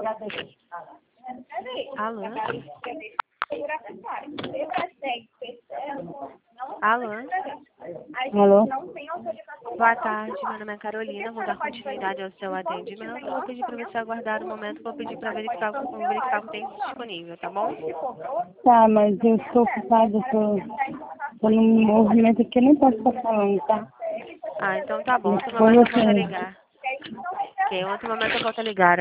Alô? Alô? Alô? Boa tarde, meu nome é Carolina, vou dar continuidade ao seu atendimento. Vou pedir para você aguardar um momento, vou pedir para verificar o que tem disponível, tá bom? Tá, mas eu estou ocupada, tô num movimento que eu nem posso estar falando, tá? Ah, então tá bom, outro Foi momento eu volto a assim. ligar. Ok, outro momento eu volto a ligar.